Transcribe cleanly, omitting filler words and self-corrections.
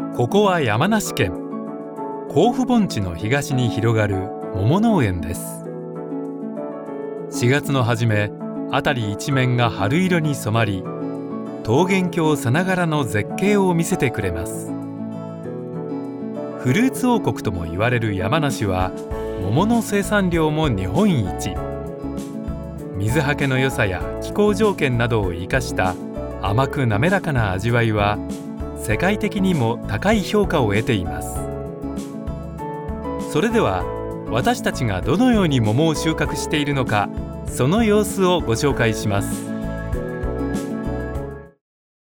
ここは山梨県甲府盆地の東に広がる桃農園です。4月の初め、辺り一面が春色に染まり、桃源郷さながらの絶景を見せてくれます。フルーツ王国とも言われる山梨は桃の生産量も日本一。水はけの良さや気候条件などを生かした甘く滑らかな味わいは世界的にも高い評価を得ています。それでは私たちがどのように桃を収穫しているのか、その様子をご紹介します。